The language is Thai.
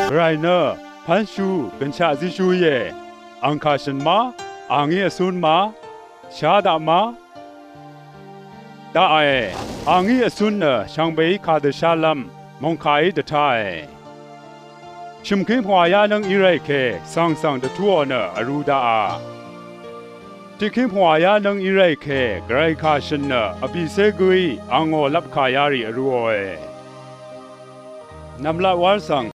ไรเนอร์พันชูเป็นชาซิชูเยอังคาชันมาอ่างเงซุนมาชาดามาตาไออ่างเงซุนเนช่างเบยคาเดชาลัมมองคายเดทายชิมคิมหัวยานังอิไรเคสังเดทัวเนอรูดาที่คิมหัวยานังอิไรเคไกรคาชันเนอภิเษกุยอังโอลับขายารีรัวนำละวาสัง